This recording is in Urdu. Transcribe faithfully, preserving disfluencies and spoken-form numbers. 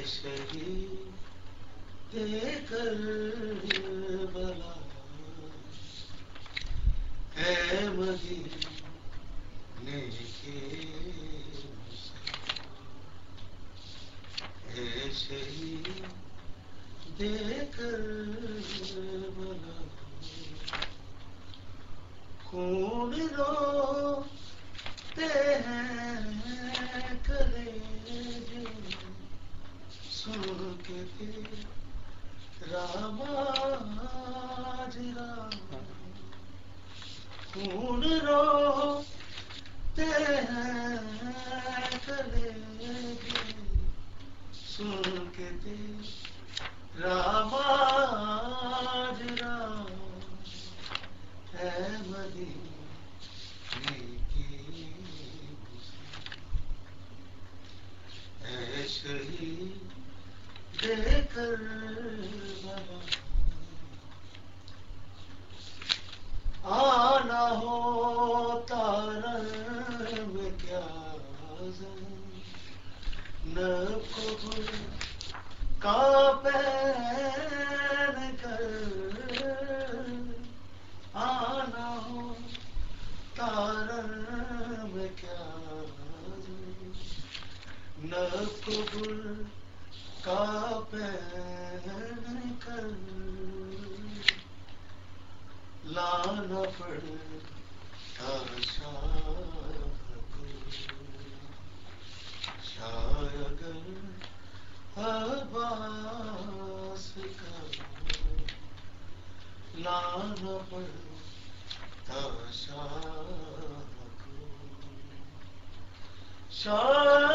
شہید کربلا اے مدینے کے اے شہید کربلا خون روتے ہیں کلیجے سن کے تیرا ماجرا خون روتے ہیں کلیجے سن کے تیرا ماجرا اے مدینے کی اے شہید کربلا آنا ہوتا رنگ کیا زینب کو گل کا پہن کر آنا ہو تارن میں کیا نب کو گل کا پہن کر لانا پڑتا شاہ کو شاہ اگر عباس کا لانا پڑتا شاہ کو شاہ